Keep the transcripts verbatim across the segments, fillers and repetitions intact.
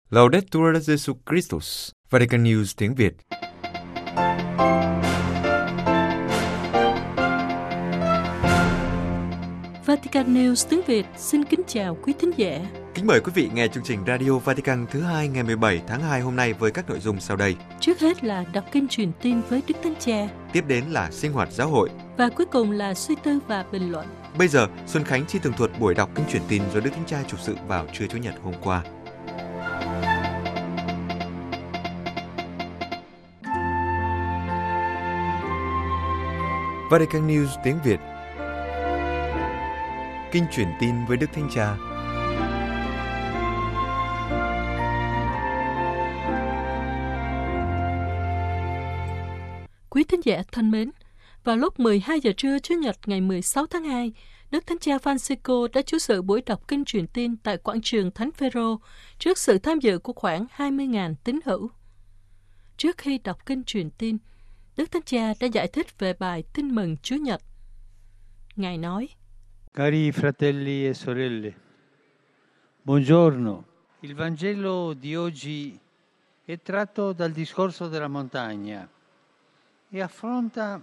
Laudetur Jesus Christus, Vatican News tiếng Việt. Vatican News tiếng Việt xin kính chào quý thính giả. Kính mời quý vị nghe chương trình Radio Vatican thứ hai ngày mười bảy tháng hai hôm nay với các nội dung sau đây. Trước hết là đọc kinh truyền tin với Đức Thánh Cha. Tiếp đến là sinh hoạt giáo hội. Và cuối cùng là suy tư và bình luận. Bây giờ, Xuân Khánh chi tường thuật buổi đọc kinh truyền tin do Đức Thánh Cha chủ sự vào trưa Chủ nhật hôm qua. Vatican News tiếng Việt. Kinh truyền tin với Đức Thánh Cha. Quý thính giả thân mến, vào lúc mười hai giờ trưa Chủ nhật ngày mười sáu tháng hai, Đức Thánh Cha Francisco đã chủ sự buổi đọc kinh truyền tin tại quảng trường Thánh Phêrô trước sự tham dự của khoảng hai mươi nghìn tín hữu. Trước khi đọc kinh truyền tin, Đức Thánh Cha đã giải thích về bài Tin mừng Chúa Nhật. Ngài nói: Cari fratelli e sorelle, buongiorno. Il Vangelo di oggi è tratto dal discorso della montagna e affronta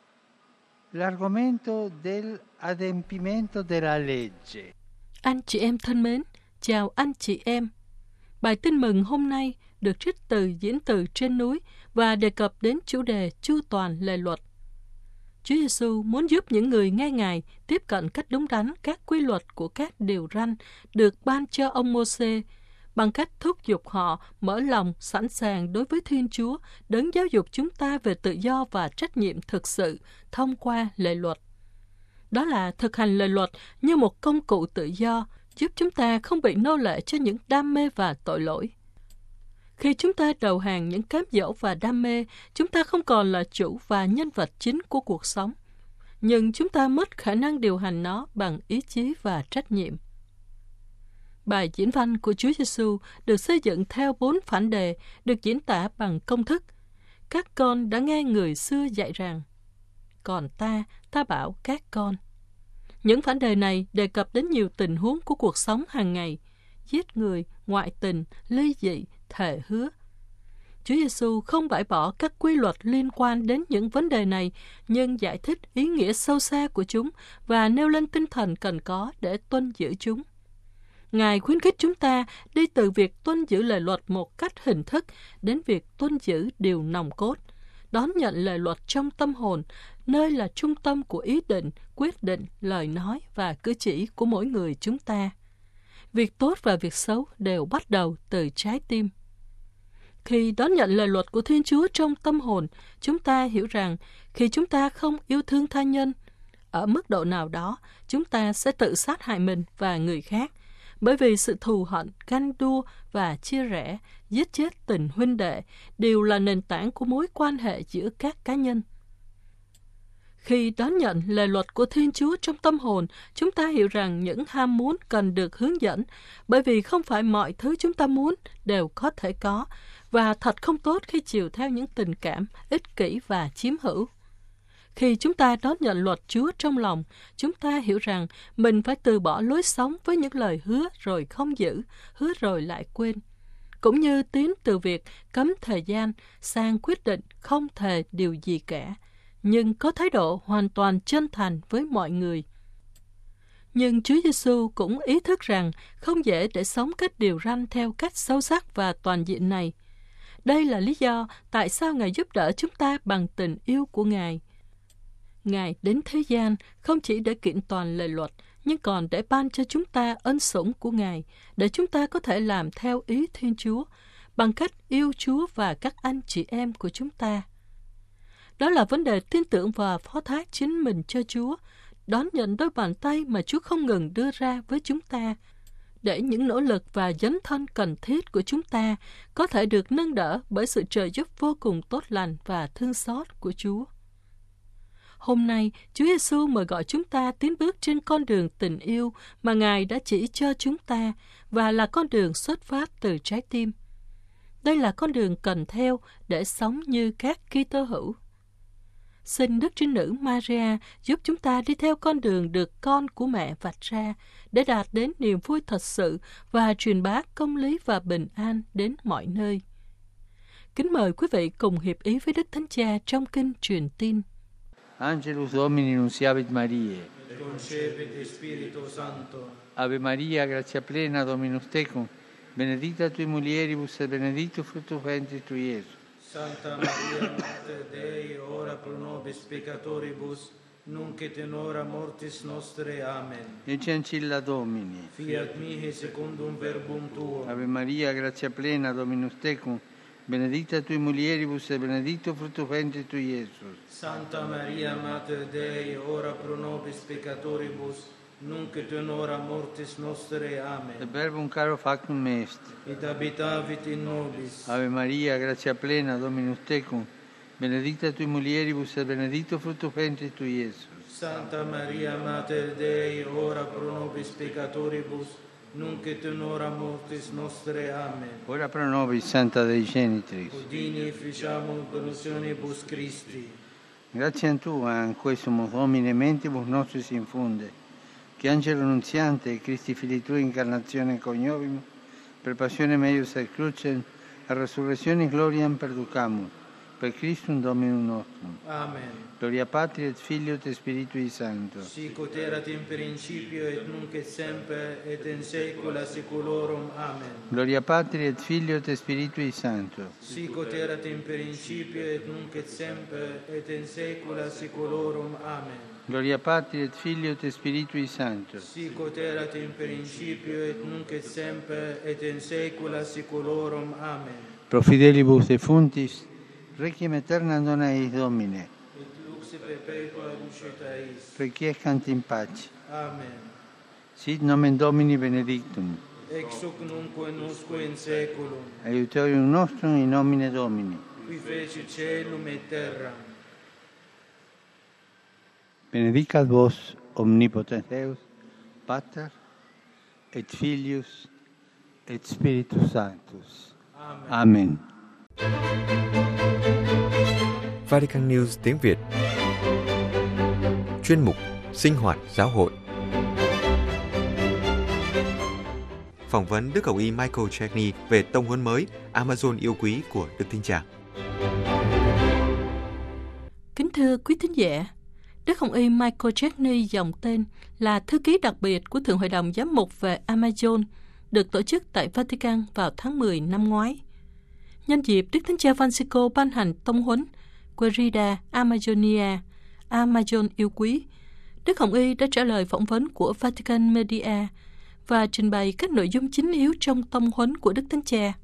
l'argomento del adempimento della legge. Anh chị em thân mến, chào anh chị em. Bài Tin mừng hôm nay được trích từ diễn từ trên núi và đề cập đến chủ đề chu toàn lề luật. Chúa Giêsu muốn giúp những người nghe Ngài tiếp cận cách đúng đắn các quy luật của các điều răn được ban cho ông Mô-sê bằng cách thúc giục họ mở lòng sẵn sàng đối với Thiên Chúa, đấng giáo dục chúng ta về tự do và trách nhiệm thực sự thông qua lề luật. Đó là thực hành lề luật như một công cụ tự do, giúp chúng ta không bị nô lệ cho những đam mê và tội lỗi. Khi chúng ta đầu hàng những cám dỗ và đam mê, chúng ta không còn là chủ và nhân vật chính của cuộc sống, nhưng chúng ta mất khả năng điều hành nó bằng ý chí và trách nhiệm. Bài diễn văn của Chúa Giêsu được xây dựng theo bốn phản đề, được diễn tả bằng công thức. Các con đã nghe người xưa dạy rằng, còn ta, ta bảo các con. Những phản đề này đề cập đến nhiều tình huống của cuộc sống hàng ngày: giết người, ngoại tình, ly dị, thề hứa. Chúa Giêsu không bãi bỏ các quy luật liên quan đến những vấn đề này, nhưng giải thích ý nghĩa sâu xa của chúng và nêu lên tinh thần cần có để tuân giữ chúng. Ngài khuyến khích chúng ta đi từ việc tuân giữ lề luật một cách hình thức đến việc tuân giữ điều nòng cốt, đón nhận lề luật trong tâm hồn, nơi là trung tâm của ý định, quyết định, lời nói và cử chỉ của mỗi người chúng ta. Việc tốt và việc xấu đều bắt đầu từ trái tim. Khi đón nhận lời luật của Thiên Chúa trong tâm hồn, chúng ta hiểu rằng khi chúng ta không yêu thương tha nhân, ở mức độ nào đó, chúng ta sẽ tự sát hại mình và người khác, bởi vì sự thù hận, ganh đua và chia rẽ, giết chết tình huynh đệ đều là nền tảng của mối quan hệ giữa các cá nhân. Khi đón nhận lời luật của Thiên Chúa trong tâm hồn, chúng ta hiểu rằng những ham muốn cần được hướng dẫn, bởi vì không phải mọi thứ chúng ta muốn đều có thể có, và thật không tốt khi chiều theo những tình cảm ích kỷ và chiếm hữu. Khi chúng ta đón nhận luật Chúa trong lòng, chúng ta hiểu rằng mình phải từ bỏ lối sống với những lời hứa rồi không giữ, hứa rồi lại quên, cũng như tiến từ việc cấm thời gian sang quyết định không thề điều gì cả, nhưng có thái độ hoàn toàn chân thành với mọi người. Nhưng Chúa Giêsu cũng ý thức rằng không dễ để sống các điều răn theo cách sâu sắc và toàn diện này. Đây là lý do tại sao Ngài giúp đỡ chúng ta bằng tình yêu của Ngài. Ngài đến thế gian không chỉ để kiện toàn lề luật, nhưng còn để ban cho chúng ta ân sủng của Ngài, để chúng ta có thể làm theo ý Thiên Chúa, bằng cách yêu Chúa và các anh chị em của chúng ta. Đó là vấn đề tin tưởng và phó thác chính mình cho Chúa, đón nhận đôi bàn tay mà Chúa không ngừng đưa ra với chúng ta, để những nỗ lực và dấn thân cần thiết của chúng ta có thể được nâng đỡ bởi sự trợ giúp vô cùng tốt lành và thương xót của Chúa. Hôm nay, Chúa Giêsu mời gọi chúng ta tiến bước trên con đường tình yêu mà Ngài đã chỉ cho chúng ta và là con đường xuất phát từ trái tim. Đây là con đường cần theo để sống như các Kitô hữu. Xin Đức Trinh Nữ Maria giúp chúng ta đi theo con đường được con của mẹ vạch ra để đạt đến niềm vui thật sự và truyền bá công lý và bình an đến mọi nơi. Kính mời quý vị cùng hiệp ý với Đức Thánh Cha trong kinh truyền tin. Angelus Domini nunciavit Mariae. Concepit Spiritu Sancto. Ave Maria, gratia plena, Dominus tecum, benedicta tui mulieribus et benedictus fructus ventris tui, Iesus. Santa Maria, Mater Dei, ora pro nobis peccatoribus, nunc et in hora mortis nostre. Amen. Ecce ancilla Domini. Fiat mihi secundum verbum tuo. Ave Maria, gratia plena, Dominus tecum, benedicta tui mulieribus et benedictus fructus ventris tui, Iesus. Santa Maria, Mater Dei, ora pro nobis peccatoribus, nunc et in hora mortis nostre. Amen. Et verbum caro factum est. Et habitavit in nobis. Ave Maria, gratia plena, Dominus tecum, benedicta tui mulieribus et benedictus fructus ventris tui, Iesus. Santa Maria, Mater Dei, ora pro nobis peccatoribus, nunc et in hora mortis nostre. Amen. Ora pro nobis, Santa Dei Genitrix. Udini ficiamur conussionibus Christi. Grazie a Tua, in cui sumus Domine mentibus nostris infunde, che Angelo Nunziante e Christi Fili Tui incarnazione coniovimus, per passione meius et crucem, a resurrezione gloriam perducamur, per Christum Dominum nostrum. Amen. Gloria Patri et Filio et Spiritui Sancto. Sic ut erat in principio et nunc et semper et in saecula saeculorum. Amen. Gloria Patri et Filio et Spiritui Sancto. Sic ut erat in principio et nunc et semper et in saecula saeculorum. Amen. Gloria Patri et Filio et Spiritui Sancto. Sic ut erat in principio et nunc et semper et in saecula saeculorum. Amen. Pro fidelibus defuntis, requiem aeternam dona eis Domine. Et lux perpetua luceta eis. Requiescant in pace. Amen. Sit nomen Domini benedictum. Ex hoc nunc et usque in saeculum. Aiuterium nostrum in nomine Domini. Qui fecit caelum et terram. Benedicat vos omnipotens Deus, Pater et Filius et Spiritus Sanctus. Amen. Amen. Vatican News tiếng Việt. Chuyên mục Sinh hoạt giáo hội. Phỏng vấn Đức Hồng Y Michael Checkney về tông huấn mới Amazon yêu quý của Đức Thánh Cha. Kính thưa quý thính giả, Đức Hồng Y Michael Checkney dòng tên là thư ký đặc biệt của Thượng Hội đồng Giám mục về Amazon, được tổ chức tại Vatican vào tháng mười năm ngoái. Nhân dịp Đức Thánh Cha Francisco ban hành tông huấn Querida Amazonia, Amazon yêu quý, Đức Hồng Y đã trả lời phỏng vấn của Vatican Media và trình bày các nội dung chính yếu trong tông huấn của Đức Thánh Cha.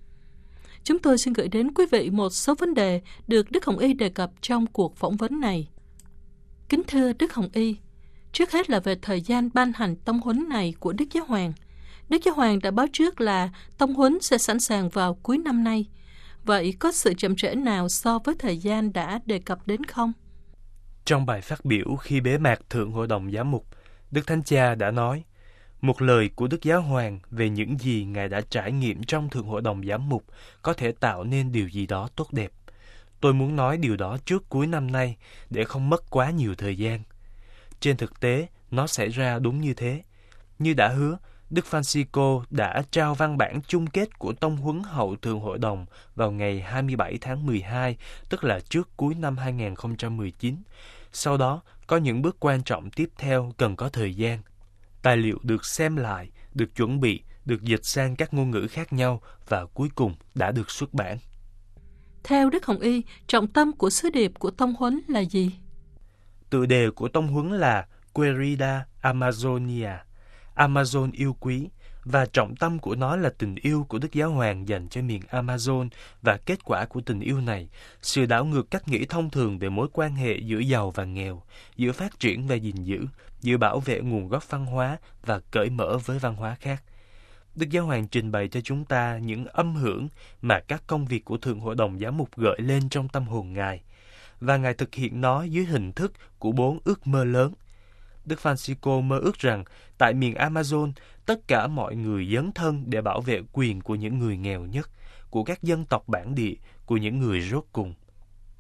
Chúng tôi xin gửi đến quý vị một số vấn đề được Đức Hồng Y đề cập trong cuộc phỏng vấn này. Kính thưa Đức Hồng Y, trước hết là về thời gian ban hành tông huấn này của Đức Giáo Hoàng. Đức Giáo Hoàng đã báo trước là tông huấn sẽ sẵn sàng vào cuối năm nay. Vậy có sự chậm trễ nào so với thời gian đã đề cập đến không? Trong bài phát biểu khi bế mạc Thượng Hội đồng Giám mục, Đức Thánh Cha đã nói, một lời của Đức Giáo Hoàng về những gì Ngài đã trải nghiệm trong Thượng Hội đồng Giám mục có thể tạo nên điều gì đó tốt đẹp. Tôi muốn nói điều đó trước cuối năm nay để không mất quá nhiều thời gian. Trên thực tế, nó xảy ra đúng như thế. Như đã hứa, Đức Francisco đã trao văn bản chung kết của tông huấn hậu Thượng Hội đồng vào ngày hai mươi bảy tháng mười hai, tức là trước cuối năm hai nghìn không trăm mười chín. Sau đó, có những bước quan trọng tiếp theo cần có thời gian. Tài liệu được xem lại, được chuẩn bị, được dịch sang các ngôn ngữ khác nhau và cuối cùng đã được xuất bản. Theo Đức Hồng Y, trọng tâm của sứ điệp của tông huấn là gì? Tựa đề của tông huấn là Querida Amazonia, Amazon yêu quý, và trọng tâm của nó là tình yêu của Đức Giáo Hoàng dành cho miền Amazon và kết quả của tình yêu này, sự đảo ngược cách nghĩ thông thường về mối quan hệ giữa giàu và nghèo, giữa phát triển và gìn giữ, giữa bảo vệ nguồn gốc văn hóa và cởi mở với văn hóa khác. Đức Giáo Hoàng trình bày cho chúng ta những âm hưởng mà các công việc của Thượng Hội đồng Giám mục gợi lên trong tâm hồn Ngài, và Ngài thực hiện nó dưới hình thức của bốn ước mơ lớn. Đức Francisco mơ ước rằng tại miền Amazon, tất cả mọi người dấn thân để bảo vệ quyền của những người nghèo nhất, của các dân tộc bản địa, của những người rốt cùng.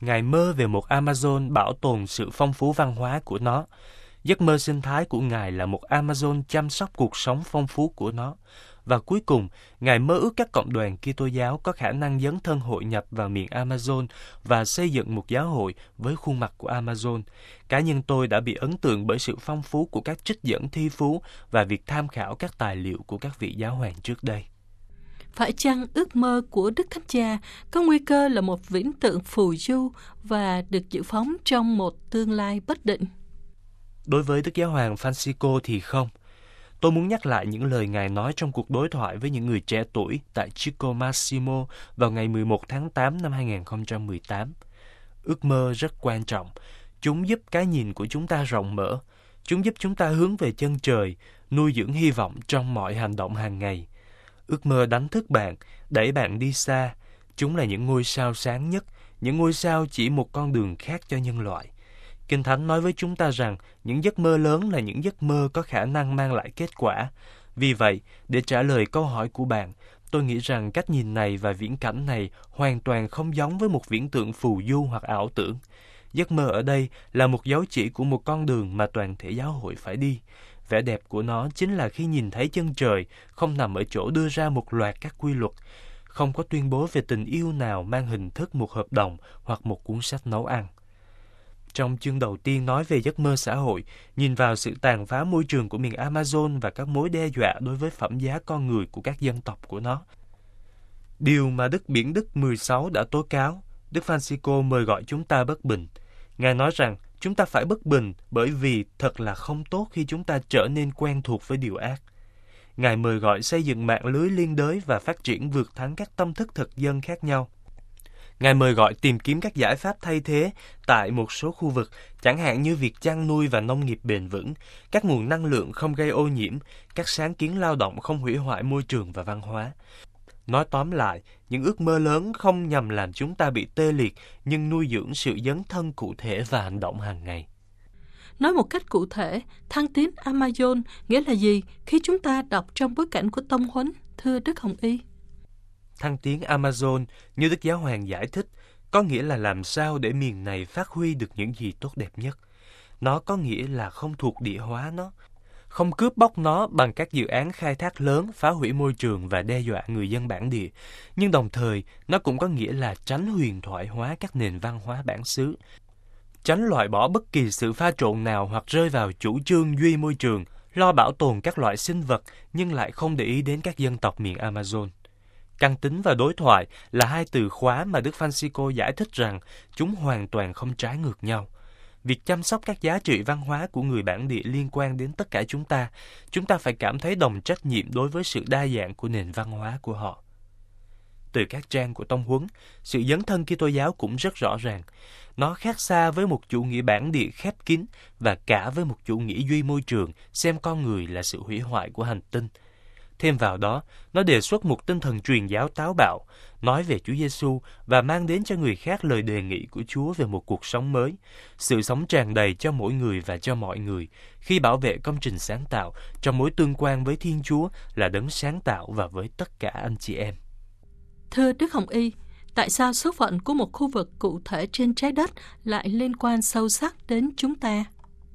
Ngài mơ về một Amazon bảo tồn sự phong phú văn hóa của nó. Giấc mơ sinh thái của Ngài là một Amazon chăm sóc cuộc sống phong phú của nó. Và cuối cùng, Ngài mơ ước các cộng đoàn Kitô giáo có khả năng dấn thân hội nhập vào miền Amazon và xây dựng một giáo hội với khuôn mặt của Amazon. Cá nhân tôi đã bị ấn tượng bởi sự phong phú của các trích dẫn thi phú và việc tham khảo các tài liệu của các vị giáo hoàng trước đây. Phải chăng ước mơ của Đức Thánh Cha có nguy cơ là một viễn tượng phù du và được dự phóng trong một tương lai bất định? Đối với Đức Giáo hoàng Francisco thì không. Tôi muốn nhắc lại những lời Ngài nói trong cuộc đối thoại với những người trẻ tuổi tại Chico Massimo vào ngày mười một tháng tám năm hai nghìn không trăm mười tám. Ước mơ rất quan trọng. Chúng giúp cái nhìn của chúng ta rộng mở. Chúng giúp chúng ta hướng về chân trời, nuôi dưỡng hy vọng trong mọi hành động hàng ngày. Ước mơ đánh thức bạn, đẩy bạn đi xa. Chúng là những ngôi sao sáng nhất, những ngôi sao chỉ một con đường khác cho nhân loại. Kinh Thánh nói với chúng ta rằng những giấc mơ lớn là những giấc mơ có khả năng mang lại kết quả. Vì vậy, để trả lời câu hỏi của bạn, tôi nghĩ rằng cách nhìn này và viễn cảnh này hoàn toàn không giống với một viễn tượng phù du hoặc ảo tưởng. Giấc mơ ở đây là một dấu chỉ của một con đường mà toàn thể giáo hội phải đi. Vẻ đẹp của nó chính là khi nhìn thấy chân trời không nằm ở chỗ đưa ra một loạt các quy luật, không có tuyên bố về tình yêu nào mang hình thức một hợp đồng hoặc một cuốn sách nấu ăn. Trong chương đầu tiên nói về giấc mơ xã hội, nhìn vào sự tàn phá môi trường của miền Amazon và các mối đe dọa đối với phẩm giá con người của các dân tộc của nó. Điều mà Đức Biển Đức mười sáu đã tố cáo, Đức Francisco mời gọi chúng ta bất bình. Ngài nói rằng chúng ta phải bất bình bởi vì thật là không tốt khi chúng ta trở nên quen thuộc với điều ác. Ngài mời gọi xây dựng mạng lưới liên đới và phát triển vượt thắng các tâm thức thực dân khác nhau. Ngài mời gọi tìm kiếm các giải pháp thay thế tại một số khu vực, chẳng hạn như việc chăn nuôi và nông nghiệp bền vững, các nguồn năng lượng không gây ô nhiễm, các sáng kiến lao động không hủy hoại môi trường và văn hóa. Nói tóm lại, những ước mơ lớn không nhằm làm chúng ta bị tê liệt, nhưng nuôi dưỡng sự dấn thân cụ thể và hành động hàng ngày. Nói một cách cụ thể, thăng tiến Amazon nghĩa là gì khi chúng ta đọc trong bối cảnh của tông huấn, thưa Đức Hồng Y? Thăng tiến Amazon, như Đức Giáo hoàng giải thích, có nghĩa là làm sao để miền này phát huy được những gì tốt đẹp nhất. Nó có nghĩa là không thuộc địa hóa nó, không cướp bóc nó bằng các dự án khai thác lớn, phá hủy môi trường và đe dọa người dân bản địa. Nhưng đồng thời, nó cũng có nghĩa là tránh huyền thoại hóa các nền văn hóa bản xứ, tránh loại bỏ bất kỳ sự pha trộn nào hoặc rơi vào chủ trương duy môi trường, lo bảo tồn các loại sinh vật nhưng lại không để ý đến các dân tộc miền Amazon. Căn tính và đối thoại là hai từ khóa mà Đức Francisco giải thích rằng chúng hoàn toàn không trái ngược nhau. Việc chăm sóc các giá trị văn hóa của người bản địa liên quan đến tất cả chúng ta. Chúng ta phải cảm thấy đồng trách nhiệm đối với sự đa dạng của nền văn hóa của họ. Từ các trang của tông huấn, sự dấn thân Kitô giáo cũng rất rõ ràng. Nó khác xa với một chủ nghĩa bản địa khép kín và cả với một chủ nghĩa duy môi trường xem con người là sự hủy hoại của hành tinh. Thêm vào đó, nó đề xuất một tinh thần truyền giáo táo bạo, nói về Chúa Giêsu và mang đến cho người khác lời đề nghị của Chúa về một cuộc sống mới, sự sống tràn đầy cho mỗi người và cho mọi người, khi bảo vệ công trình sáng tạo trong mối tương quan với Thiên Chúa là đấng sáng tạo và với tất cả anh chị em. Thưa Đức Hồng Y, tại sao số phận của một khu vực cụ thể trên trái đất lại liên quan sâu sắc đến chúng ta?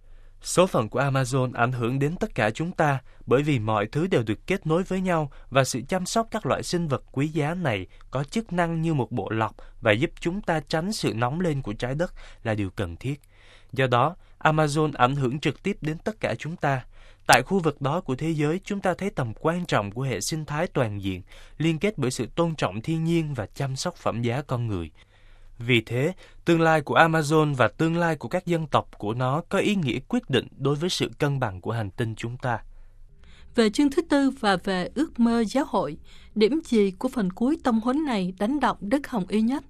Số phận của Amazon ảnh hưởng đến tất cả chúng ta bởi vì mọi thứ đều được kết nối với nhau và sự chăm sóc các loại sinh vật quý giá này có chức năng như một bộ lọc và giúp chúng ta tránh sự nóng lên của trái đất là điều cần thiết. Do đó, Amazon ảnh hưởng trực tiếp đến tất cả chúng ta. Tại khu vực đó của thế giới, chúng ta thấy tầm quan trọng của hệ sinh thái toàn diện, liên kết bởi sự tôn trọng thiên nhiên và chăm sóc phẩm giá con người. Vì thế, tương lai của Amazon và tương lai của các dân tộc của nó có ý nghĩa quyết định đối với sự cân bằng của hành tinh chúng ta. Về chương thứ tư và về ước mơ giáo hội, điểm gì của phần cuối tông huấn này đánh động Đức Hồng Y nhất?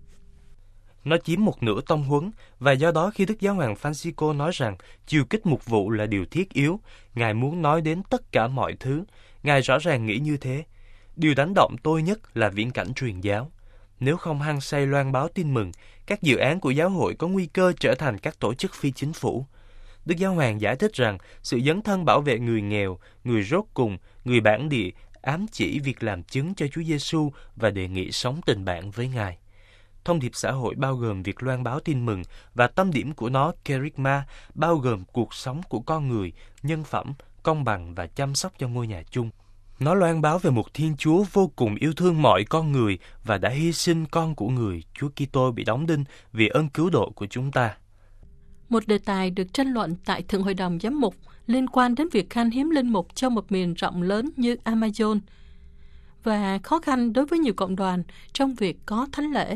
Nó chiếm một nửa tông huấn, và do đó khi Đức Giáo hoàng Francisco nói rằng chiều kích mục vụ là điều thiết yếu, Ngài muốn nói đến tất cả mọi thứ. Ngài rõ ràng nghĩ như thế. Điều đánh động tôi nhất là viễn cảnh truyền giáo. Nếu không hăng say loan báo tin mừng, các dự án của giáo hội có nguy cơ trở thành các tổ chức phi chính phủ. Đức Giáo hoàng giải thích rằng sự dấn thân bảo vệ người nghèo, người rốt cùng, người bản địa ám chỉ việc làm chứng cho Chúa Giêsu và đề nghị sống tình bạn với Ngài. thông điệp xã hội bao gồm việc loan báo tin mừng, và tâm điểm của nó, kerygma, bao gồm cuộc sống của con người, nhân phẩm, công bằng và chăm sóc cho ngôi nhà chung. Nó loan báo về một Thiên Chúa vô cùng yêu thương mọi con người và đã hy sinh con của người, Chúa Kitô bị đóng đinh vì ơn cứu độ của chúng ta. Một đề tài được tranh luận tại Thượng Hội đồng Giám mục liên quan đến việc khan hiếm linh mục trong một miền rộng lớn như Amazon và khó khăn đối với nhiều cộng đoàn trong việc có thánh lễ.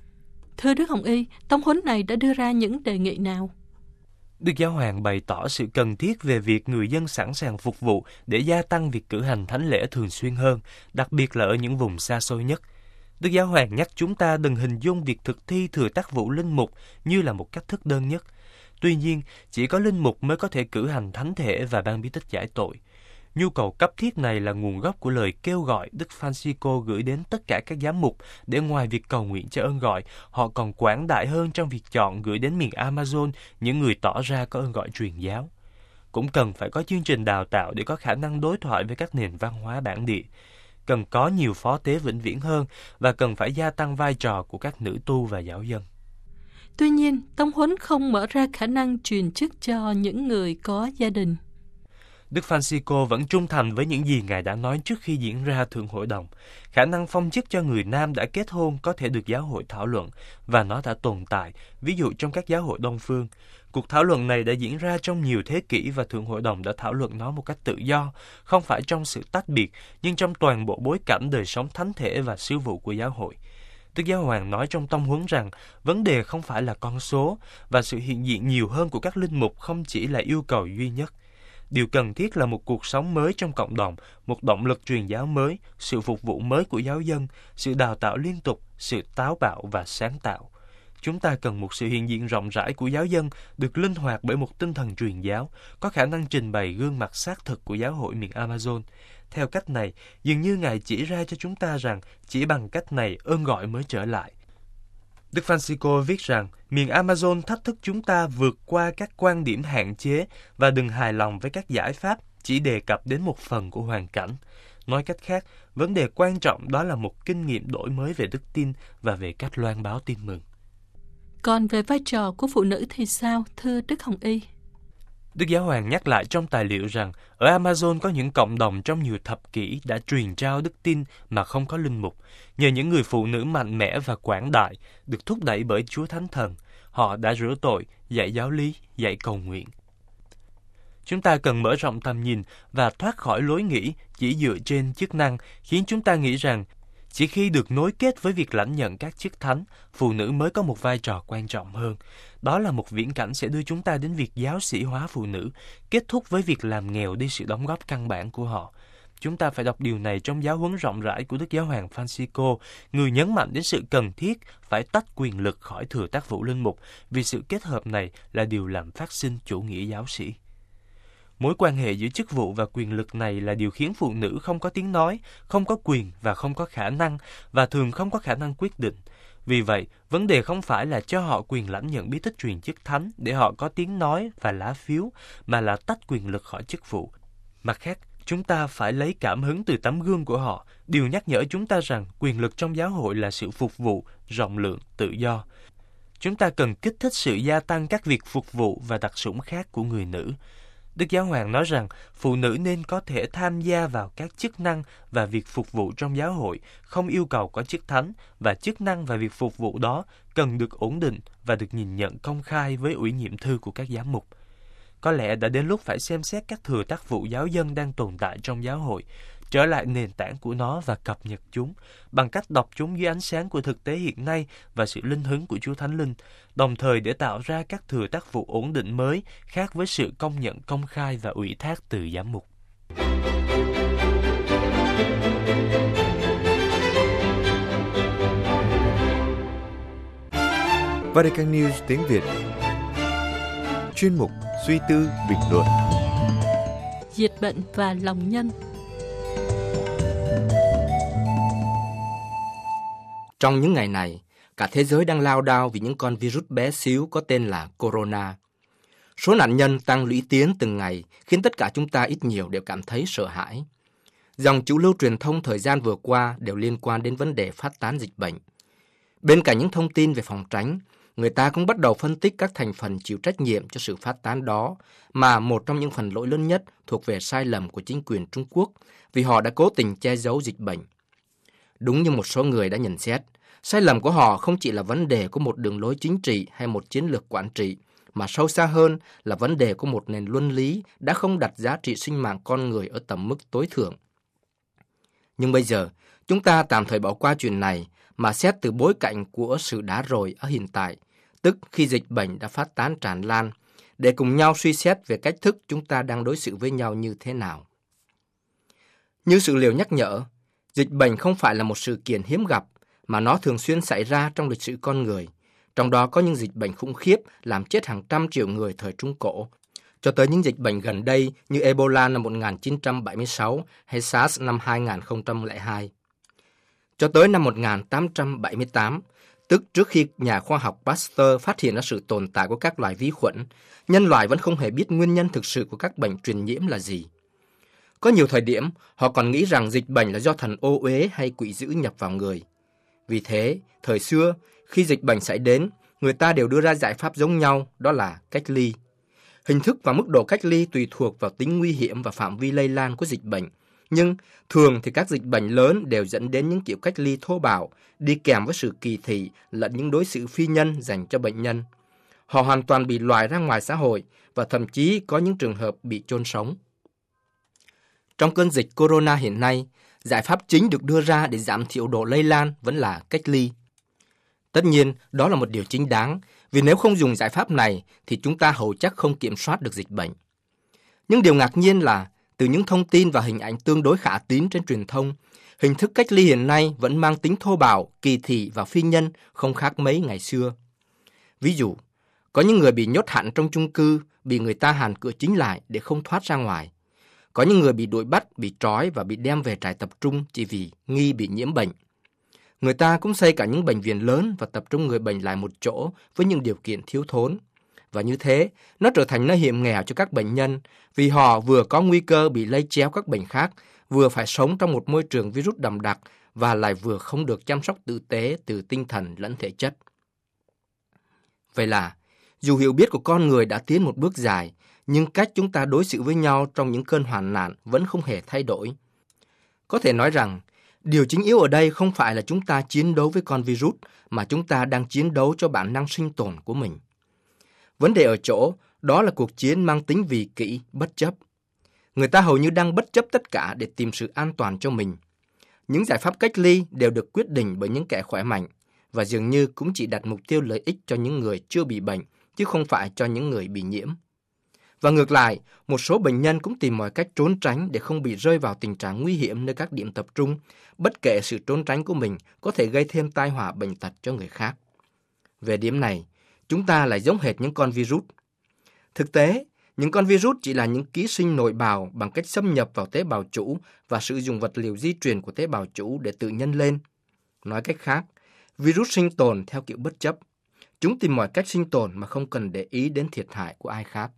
Thưa Đức Hồng Y, tông huấn này đã đưa ra những đề nghị nào? Đức Giáo Hoàng bày tỏ sự cần thiết về việc người dân sẵn sàng phục vụ để gia tăng việc cử hành thánh lễ thường xuyên hơn, đặc biệt là ở những vùng xa xôi nhất. Đức Giáo Hoàng nhắc chúng ta đừng hình dung việc thực thi thừa tác vụ linh mục như là một cách thức đơn nhất. Tuy nhiên, chỉ có linh mục mới có thể cử hành thánh thể và ban bí tích giải tội. Nhu cầu cấp thiết này là nguồn gốc của lời kêu gọi Đức Francisco gửi đến tất cả các giám mục để ngoài việc cầu nguyện cho ơn gọi, họ còn quảng đại hơn trong việc chọn gửi đến miền Amazon những người tỏ ra có ơn gọi truyền giáo. Cũng cần phải có chương trình đào tạo để có khả năng đối thoại với các nền văn hóa bản địa. Cần có nhiều phó tế vĩnh viễn hơn và cần phải gia tăng vai trò của các nữ tu và giáo dân. Tuy nhiên, tông huấn không mở ra khả năng truyền chức cho những người có gia đình. Đức Francisco vẫn trung thành với những gì Ngài đã nói trước khi diễn ra Thượng Hội đồng. Khả năng phong chức cho người nam đã kết hôn có thể được giáo hội thảo luận, và nó đã tồn tại, ví dụ trong các giáo hội Đông phương. Cuộc thảo luận này đã diễn ra trong nhiều thế kỷ và Thượng Hội đồng đã thảo luận nó một cách tự do, không phải trong sự tách biệt, nhưng trong toàn bộ bối cảnh đời sống thánh thể và sứ vụ của giáo hội. Đức Giáo Hoàng nói trong tông huấn rằng vấn đề không phải là con số, và sự hiện diện nhiều hơn của các linh mục không chỉ là yêu cầu duy nhất. Điều cần thiết là một cuộc sống mới trong cộng đồng, một động lực truyền giáo mới, sự phục vụ mới của giáo dân, sự đào tạo liên tục, sự táo bạo và sáng tạo. Chúng ta cần một sự hiện diện rộng rãi của giáo dân, được linh hoạt bởi một tinh thần truyền giáo, có khả năng trình bày gương mặt xác thực của giáo hội miền Amazon. Theo cách này, dường như Ngài chỉ ra cho chúng ta rằng chỉ bằng cách này ơn gọi mới trở lại. Đức Francisco viết rằng miền Amazon thách thức chúng ta vượt qua các quan điểm hạn chế và đừng hài lòng với các giải pháp chỉ đề cập đến một phần của hoàn cảnh. Nói cách khác, vấn đề quan trọng đó là một kinh nghiệm đổi mới về đức tin và về cách loan báo tin mừng. Còn về vai trò của phụ nữ thì sao, thưa Đức Hồng Y? Đức Giáo Hoàng nhắc lại trong tài liệu rằng ở Amazon có những cộng đồng trong nhiều thập kỷ đã truyền trao đức tin mà không có linh mục. Nhờ những người phụ nữ mạnh mẽ và quảng đại, được thúc đẩy bởi Chúa Thánh Thần, họ đã rửa tội, dạy giáo lý, dạy cầu nguyện. Chúng ta cần mở rộng tầm nhìn và thoát khỏi lối nghĩ chỉ dựa trên chức năng, khiến chúng ta nghĩ rằng chỉ khi được nối kết với việc lãnh nhận các chức thánh, phụ nữ mới có một vai trò quan trọng hơn. Đó là một viễn cảnh sẽ đưa chúng ta đến việc giáo sĩ hóa phụ nữ, kết thúc với việc làm nghèo đi sự đóng góp căn bản của họ. Chúng ta phải đọc điều này trong giáo huấn rộng rãi của Đức Giáo Hoàng Francisco, người nhấn mạnh đến sự cần thiết phải tách quyền lực khỏi thừa tác vụ linh mục, vì sự kết hợp này là điều làm phát sinh chủ nghĩa giáo sĩ. Mối quan hệ giữa chức vụ và quyền lực này là điều khiến phụ nữ không có tiếng nói, không có quyền và không có khả năng, và thường không có khả năng quyết định. Vì vậy, vấn đề không phải là cho họ quyền lãnh nhận bí tích truyền chức thánh để họ có tiếng nói và lá phiếu, mà là tách quyền lực khỏi chức vụ. Mặt khác, chúng ta phải lấy cảm hứng từ tấm gương của họ, điều nhắc nhở chúng ta rằng quyền lực trong giáo hội là sự phục vụ, rộng lượng, tự do. Chúng ta cần kích thích sự gia tăng các việc phục vụ và đặc sủng khác của người nữ. Đức Giáo Hoàng nói rằng phụ nữ nên có thể tham gia vào các chức năng và việc phục vụ trong giáo hội, không yêu cầu có chức thánh, và chức năng và việc phục vụ đó cần được ổn định và được nhìn nhận công khai với ủy nhiệm thư của các giám mục. Có lẽ đã đến lúc phải xem xét các thừa tác vụ giáo dân đang tồn tại trong giáo hội, trở lại nền tảng của nó và cập nhật chúng bằng cách đọc chúng dưới ánh sáng của thực tế hiện nay và sự linh hứng của Chúa Thánh Linh, đồng thời để tạo ra các thừa tác vụ ổn định mới khác với sự công nhận công khai và ủy thác từ giám mục. Vatican News tiếng Việt. Chuyên mục Suy tư bình luận. Diệt bệnh và lòng nhân. Trong những ngày này, cả thế giới đang lao đao vì những con virus bé xíu có tên là corona. Số nạn nhân tăng lũy tiến từng ngày khiến tất cả chúng ta ít nhiều đều cảm thấy sợ hãi. Dòng chủ lưu truyền thông thời gian vừa qua đều liên quan đến vấn đề phát tán dịch bệnh. Bên cạnh những thông tin về phòng tránh, người ta cũng bắt đầu phân tích các thành phần chịu trách nhiệm cho sự phát tán đó, mà một trong những phần lỗi lớn nhất thuộc về sai lầm của chính quyền Trung Quốc vì họ đã cố tình che giấu dịch bệnh. Đúng như một số người đã nhận xét, sai lầm của họ không chỉ là vấn đề của một đường lối chính trị hay một chiến lược quản trị, mà sâu xa hơn là vấn đề của một nền luân lý đã không đặt giá trị sinh mạng con người ở tầm mức tối thượng. Nhưng bây giờ, chúng ta tạm thời bỏ qua chuyện này mà xét từ bối cảnh của sự đã rồi ở hiện tại, tức khi dịch bệnh đã phát tán tràn lan, để cùng nhau suy xét về cách thức chúng ta đang đối xử với nhau như thế nào. Như sự liệu nhắc nhở, dịch bệnh không phải là một sự kiện hiếm gặp, mà nó thường xuyên xảy ra trong lịch sử con người. Trong đó có những dịch bệnh khủng khiếp làm chết hàng trăm triệu người thời Trung Cổ, cho tới những dịch bệnh gần đây như Ebola năm một nghìn chín trăm bảy mươi sáu hay SARS năm hai nghìn không trăm lẻ hai. Cho tới năm một nghìn tám trăm bảy mươi tám, tức trước khi nhà khoa học Pasteur phát hiện ra sự tồn tại của các loài vi khuẩn, nhân loại vẫn không hề biết nguyên nhân thực sự của các bệnh truyền nhiễm là gì. Có nhiều thời điểm, họ còn nghĩ rằng dịch bệnh là do thần ô uế hay quỷ dữ nhập vào người. Vì thế, thời xưa, khi dịch bệnh xảy đến, người ta đều đưa ra giải pháp giống nhau, đó là cách ly. Hình thức và mức độ cách ly tùy thuộc vào tính nguy hiểm và phạm vi lây lan của dịch bệnh. Nhưng thường thì các dịch bệnh lớn đều dẫn đến những kiểu cách ly thô bạo, đi kèm với sự kỳ thị lẫn những đối xử phi nhân dành cho bệnh nhân. Họ hoàn toàn bị loại ra ngoài xã hội và thậm chí có những trường hợp bị chôn sống. Trong cơn dịch corona hiện nay, giải pháp chính được đưa ra để giảm thiểu độ lây lan vẫn là cách ly. Tất nhiên, đó là một điều chính đáng, vì nếu không dùng giải pháp này thì chúng ta hầu chắc không kiểm soát được dịch bệnh. Nhưng điều ngạc nhiên là, từ những thông tin và hình ảnh tương đối khả tín trên truyền thông, hình thức cách ly hiện nay vẫn mang tính thô bạo, kỳ thị và phi nhân không khác mấy ngày xưa. Ví dụ, có những người bị nhốt hẳn trong chung cư, bị người ta hàn cửa chính lại để không thoát ra ngoài. Có những người bị đuổi bắt, bị trói và bị đem về trại tập trung chỉ vì nghi bị nhiễm bệnh. Người ta cũng xây cả những bệnh viện lớn và tập trung người bệnh lại một chỗ với những điều kiện thiếu thốn. Và như thế, nó trở thành nơi hiểm nghèo cho các bệnh nhân vì họ vừa có nguy cơ bị lây chéo các bệnh khác, vừa phải sống trong một môi trường virus đậm đặc và lại vừa không được chăm sóc tử tế từ tinh thần lẫn thể chất. Vậy là, dù hiểu biết của con người đã tiến một bước dài, nhưng cách chúng ta đối xử với nhau trong những cơn hoạn nạn vẫn không hề thay đổi. Có thể nói rằng, điều chính yếu ở đây không phải là chúng ta chiến đấu với con virus, mà chúng ta đang chiến đấu cho bản năng sinh tồn của mình. Vấn đề ở chỗ, đó là cuộc chiến mang tính vị kỷ, bất chấp. Người ta hầu như đang bất chấp tất cả để tìm sự an toàn cho mình. Những giải pháp cách ly đều được quyết định bởi những kẻ khỏe mạnh, và dường như cũng chỉ đặt mục tiêu lợi ích cho những người chưa bị bệnh, chứ không phải cho những người bị nhiễm. Và ngược lại, một số bệnh nhân cũng tìm mọi cách trốn tránh để không bị rơi vào tình trạng nguy hiểm nơi các điểm tập trung, bất kể sự trốn tránh của mình có thể gây thêm tai họa bệnh tật cho người khác. Về điểm này, chúng ta lại giống hệt những con virus. Thực tế, những con virus chỉ là những ký sinh nội bào bằng cách xâm nhập vào tế bào chủ và sử dụng vật liệu di truyền của tế bào chủ để tự nhân lên. Nói cách khác, virus sinh tồn theo kiểu bất chấp. Chúng tìm mọi cách sinh tồn mà không cần để ý đến thiệt hại của ai khác.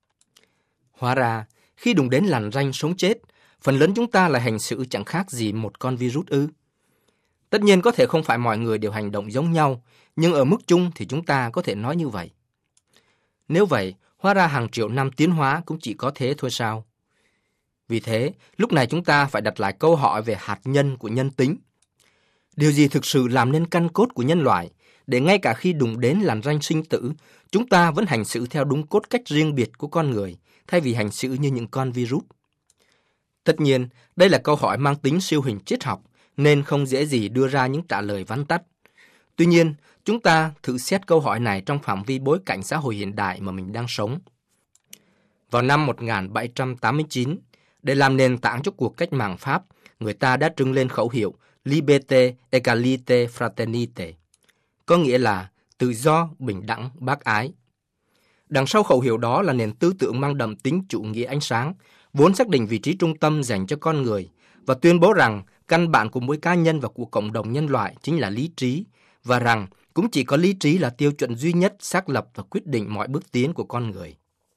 Hóa ra, khi đụng đến lằn ranh sống chết, phần lớn chúng ta lại hành xử chẳng khác gì một con virus ư. Tất nhiên có thể không phải mọi người đều hành động giống nhau, nhưng ở mức chung thì chúng ta có thể nói như vậy. Nếu vậy, hóa ra hàng triệu năm tiến hóa cũng chỉ có thế thôi sao? Vì thế, lúc này chúng ta phải đặt lại câu hỏi về hạt nhân của nhân tính. Điều gì thực sự làm nên căn cốt của nhân loại, để ngay cả khi đụng đến lằn ranh sinh tử, chúng ta vẫn hành xử theo đúng cốt cách riêng biệt của con người, thay vì hành xử như những con virus? Tất nhiên, đây là câu hỏi mang tính siêu hình triết học, nên không dễ gì đưa ra những trả lời vắn tắt. Tuy nhiên, chúng ta thử xét câu hỏi này trong phạm vi bối cảnh xã hội hiện đại mà mình đang sống. Vào năm một nghìn bảy trăm tám mươi chín, để làm nền tảng cho cuộc cách mạng Pháp, người ta đã trưng lên khẩu hiệu Liberté, Égalité, Fraternité, có nghĩa là tự do, bình đẳng, bác ái. Đằng sau khẩu hiệu đó là nền tư tưởng mang đậm tính chủ nghĩa ánh sáng, vốn xác định vị trí trung tâm dành cho con người và tuyên bố rằng căn bản của mỗi cá nhân và của cộng đồng nhân loại chính là lý trí, và rằng cũng chỉ có lý trí là tiêu chuẩn duy nhất xác lập và quyết định mọi bước tiến của con người.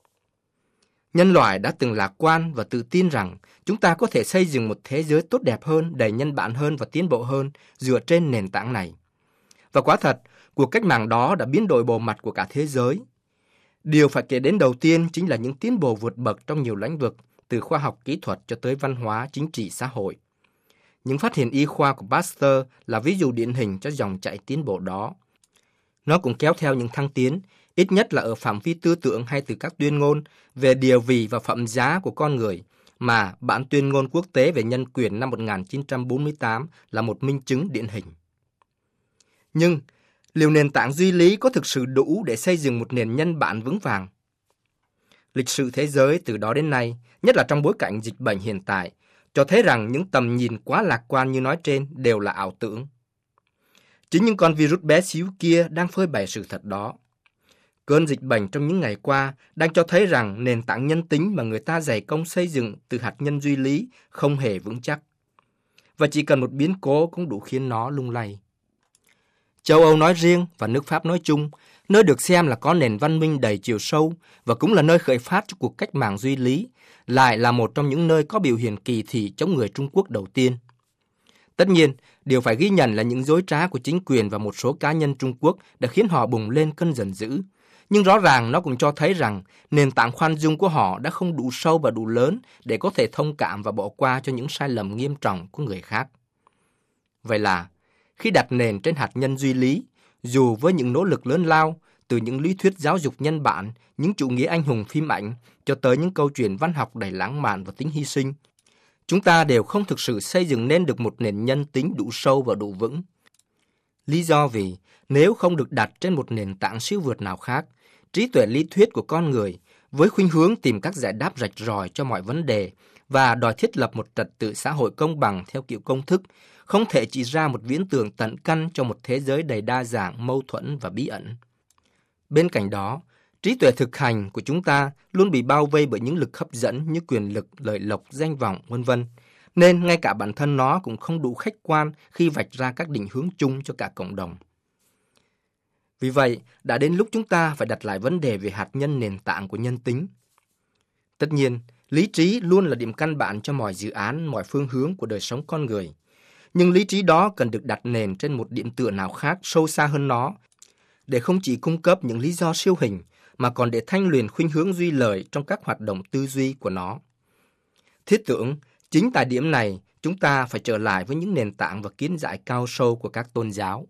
Nhân loại đã từng lạc quan và tự tin rằng chúng ta có thể xây dựng một thế giới tốt đẹp hơn, đầy nhân bản hơn và tiến bộ hơn dựa trên nền tảng này. Và quả thật, cuộc cách mạng đó đã biến đổi bộ mặt của cả thế giới. Điều phải kể đến đầu tiên chính là những tiến bộ vượt bậc trong nhiều lĩnh vực, từ khoa học kỹ thuật cho tới văn hóa, chính trị, xã hội. Những phát hiện y khoa của Pasteur là ví dụ điển hình cho dòng chảy tiến bộ đó. Nó cũng kéo theo những thăng tiến, ít nhất là ở phạm vi tư tưởng hay từ các tuyên ngôn về địa vị và phẩm giá của con người, mà bản tuyên ngôn quốc tế về nhân quyền năm một nghìn chín trăm bốn mươi tám là một minh chứng điển hình. Nhưng, liệu nền tảng duy lý có thực sự đủ để xây dựng một nền nhân bản vững vàng? Lịch sử thế giới từ đó đến nay, nhất là trong bối cảnh dịch bệnh hiện tại, cho thấy rằng những tầm nhìn quá lạc quan như nói trên đều là ảo tưởng. Chính những con virus bé xíu kia đang phơi bày sự thật đó. Cơn dịch bệnh trong những ngày qua đang cho thấy rằng nền tảng nhân tính mà người ta dày công xây dựng từ hạt nhân duy lý không hề vững chắc. Và chỉ cần một biến cố cũng đủ khiến nó lung lay. Châu Âu nói riêng và nước Pháp nói chung, nơi được xem là có nền văn minh đầy chiều sâu và cũng là nơi khởi phát cho cuộc cách mạng duy lý, lại là một trong những nơi có biểu hiện kỳ thị chống người Trung Quốc đầu tiên. Tất nhiên, điều phải ghi nhận là những dối trá của chính quyền và một số cá nhân Trung Quốc đã khiến họ bùng lên cơn giận dữ. Nhưng rõ ràng nó cũng cho thấy rằng nền tảng khoan dung của họ đã không đủ sâu và đủ lớn để có thể thông cảm và bỏ qua cho những sai lầm nghiêm trọng của người khác. Vậy là, khi đặt nền trên hạt nhân duy lý, dù với những nỗ lực lớn lao, từ những lý thuyết giáo dục nhân bản, những chủ nghĩa anh hùng phim ảnh, cho tới những câu chuyện văn học đầy lãng mạn và tính hy sinh, chúng ta đều không thực sự xây dựng nên được một nền nhân tính đủ sâu và đủ vững. Lý do vì, nếu không được đặt trên một nền tảng siêu vượt nào khác, trí tuệ lý thuyết của con người, với khuynh hướng tìm các giải đáp rạch ròi cho mọi vấn đề và đòi thiết lập một trật tự xã hội công bằng theo kiểu công thức, không thể chỉ ra một viễn tưởng tận căn cho một thế giới đầy đa dạng, mâu thuẫn và bí ẩn. Bên cạnh đó, trí tuệ thực hành của chúng ta luôn bị bao vây bởi những lực hấp dẫn như quyền lực, lợi lộc, danh vọng, vân vân, nên ngay cả bản thân nó cũng không đủ khách quan khi vạch ra các định hướng chung cho cả cộng đồng. Vì vậy, đã đến lúc chúng ta phải đặt lại vấn đề về hạt nhân nền tảng của nhân tính. Tất nhiên, lý trí luôn là điểm căn bản cho mọi dự án, mọi phương hướng của đời sống con người. Nhưng lý trí đó cần được đặt nền trên một điểm tựa nào khác sâu xa hơn nó, để không chỉ cung cấp những lý do siêu hình, mà còn để thanh luyện khuynh hướng duy lợi trong các hoạt động tư duy của nó. Thiết tưởng, chính tại điểm này, chúng ta phải trở lại với những nền tảng và kiến giải cao sâu của các tôn giáo.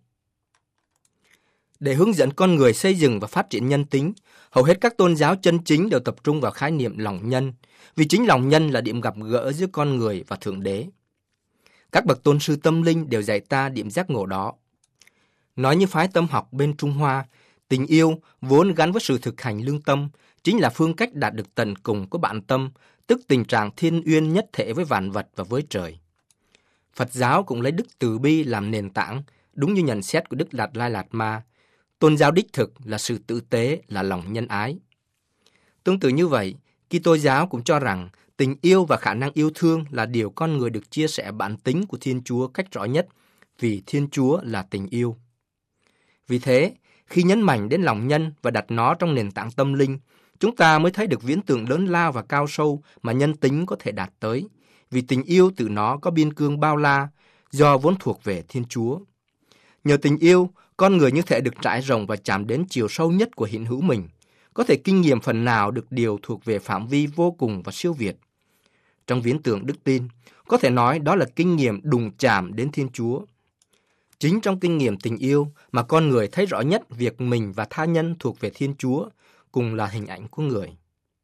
Để hướng dẫn con người xây dựng và phát triển nhân tính, hầu hết các tôn giáo chân chính đều tập trung vào khái niệm lòng nhân, vì chính lòng nhân là điểm gặp gỡ giữa con người và Thượng Đế. Các bậc tôn sư tâm linh đều dạy ta điểm giác ngộ đó. Nói như phái tâm học bên Trung Hoa, tình yêu vốn gắn với sự thực hành lương tâm chính là phương cách đạt được tận cùng của bản tâm, tức tình trạng thiên uyên nhất thể với vạn vật và với trời. Phật giáo cũng lấy đức từ bi làm nền tảng, đúng như nhận xét của Đức Đạt Lai Lạt Ma. Tôn giáo đích thực là sự tử tế, là lòng nhân ái. Tương tự như vậy, Kitô giáo cũng cho rằng tình yêu và khả năng yêu thương là điều con người được chia sẻ bản tính của Thiên Chúa cách rõ nhất, vì Thiên Chúa là tình yêu. Vì thế, khi nhấn mạnh đến lòng nhân và đặt nó trong nền tảng tâm linh, chúng ta mới thấy được viễn tưởng lớn lao và cao sâu mà nhân tính có thể đạt tới, vì tình yêu từ nó có biên cương bao la, do vốn thuộc về Thiên Chúa. Nhờ tình yêu, con người như thể được trải rộng và chạm đến chiều sâu nhất của hiện hữu mình, có thể kinh nghiệm phần nào được điều thuộc về phạm vi vô cùng và siêu việt. Trong viễn tưởng đức tin, có thể nói đó là kinh nghiệm đụng chạm đến Thiên Chúa. Chính trong kinh nghiệm tình yêu mà con người thấy rõ nhất việc mình và tha nhân thuộc về Thiên Chúa, cùng là hình ảnh của người.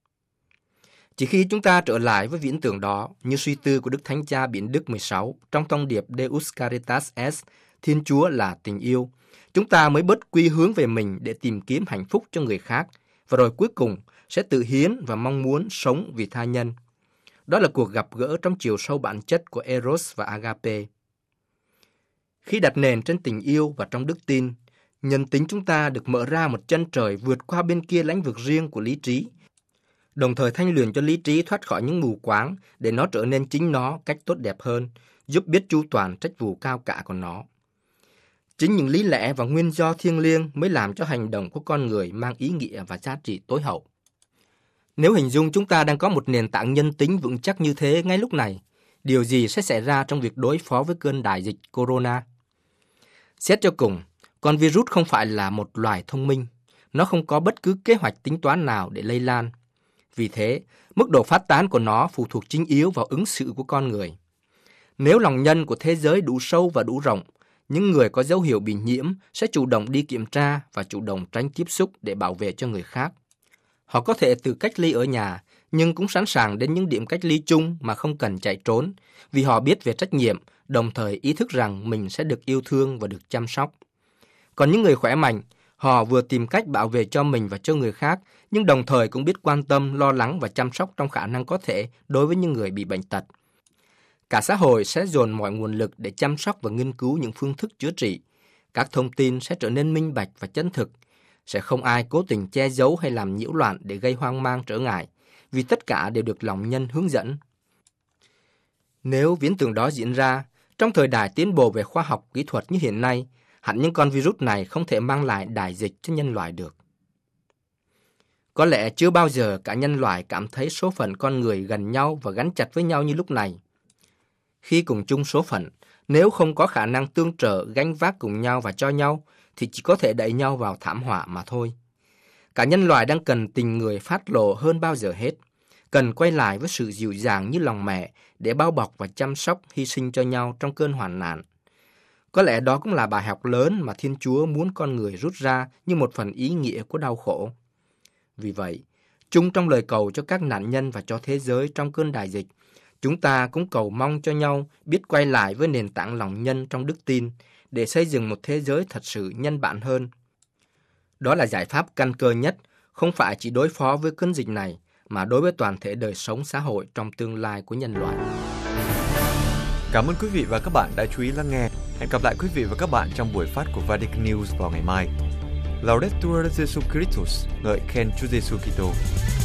Chỉ khi chúng ta trở lại với viễn tưởng đó, như suy tư của Đức Thánh Cha Biển Đức mười sáu trong thông điệp Deus Caritas Est, Thiên Chúa là tình yêu, chúng ta mới bớt quy hướng về mình để tìm kiếm hạnh phúc cho người khác, và rồi cuối cùng sẽ tự hiến và mong muốn sống vì tha nhân. Đó là cuộc gặp gỡ trong chiều sâu bản chất của Eros và Agape. Khi đặt nền trên tình yêu và trong đức tin, nhân tính chúng ta được mở ra một chân trời vượt qua bên kia lĩnh vực riêng của lý trí, đồng thời thanh luyện cho lý trí thoát khỏi những mù quáng để nó trở nên chính nó cách tốt đẹp hơn, giúp biết chu toàn trách vụ cao cả của nó. Chính những lý lẽ và nguyên do thiêng liêng mới làm cho hành động của con người mang ý nghĩa và giá trị tối hậu. Nếu hình dung chúng ta đang có một nền tảng nhân tính vững chắc như thế ngay lúc này, điều gì sẽ xảy ra trong việc đối phó với cơn đại dịch corona? Xét cho cùng, Con virus không phải là một loài thông minh. Nó không có bất cứ kế hoạch tính toán nào để lây lan. Vì thế, mức độ phát tán của nó phụ thuộc chính yếu vào ứng xử của con người. Nếu lòng nhân của thế giới đủ sâu và đủ rộng, những người có dấu hiệu bị nhiễm sẽ chủ động đi kiểm tra và chủ động tránh tiếp xúc để bảo vệ cho người khác. Họ có thể tự cách ly ở nhà, nhưng cũng sẵn sàng đến những điểm cách ly chung mà không cần chạy trốn, vì họ biết về trách nhiệm, đồng thời ý thức rằng mình sẽ được yêu thương và được chăm sóc. Còn những người khỏe mạnh, họ vừa tìm cách bảo vệ cho mình và cho người khác, nhưng đồng thời cũng biết quan tâm, lo lắng và chăm sóc trong khả năng có thể đối với những người bị bệnh tật. Cả xã hội sẽ dồn mọi nguồn lực để chăm sóc và nghiên cứu những phương thức chữa trị. Các thông tin sẽ trở nên minh bạch và chân thực. Sẽ không ai cố tình che giấu hay làm nhiễu loạn để gây hoang mang trở ngại, vì tất cả đều được lòng nhân hướng dẫn. Nếu viễn tưởng đó diễn ra, trong thời đại tiến bộ về khoa học kỹ thuật như hiện nay, hẳn những con virus này không thể mang lại đại dịch cho nhân loại được. Có lẽ chưa bao giờ cả nhân loại cảm thấy số phận con người gần nhau và gắn chặt với nhau như lúc này. Khi cùng chung số phận, nếu không có khả năng tương trợ, gánh vác cùng nhau và cho nhau, thì chỉ có thể đẩy nhau vào thảm họa mà thôi. Cả nhân loại đang cần tình người phát lộ hơn bao giờ hết, cần quay lại với sự dịu dàng như lòng mẹ để bao bọc và chăm sóc, hy sinh cho nhau trong cơn hoạn nạn. Có lẽ đó cũng là bài học lớn mà Thiên Chúa muốn con người rút ra như một phần ý nghĩa của đau khổ. Vì vậy, chung trong lời cầu cho các nạn nhân và cho thế giới trong cơn đại dịch, chúng ta cũng cầu mong cho nhau biết quay lại với nền tảng lòng nhân trong đức tin để xây dựng một thế giới thật sự nhân bản hơn. Đó là giải pháp căn cơ nhất, không phải chỉ đối phó với cơn dịch này, mà đối với toàn thể đời sống xã hội trong tương lai của nhân loại. Cảm ơn quý vị và các bạn đã chú ý lắng nghe. Hẹn gặp lại quý vị và các bạn trong buổi phát của Vatican News vào ngày mai. Laudetur Jesu Christus, ngợi khen Chúa Giêsu Kitô.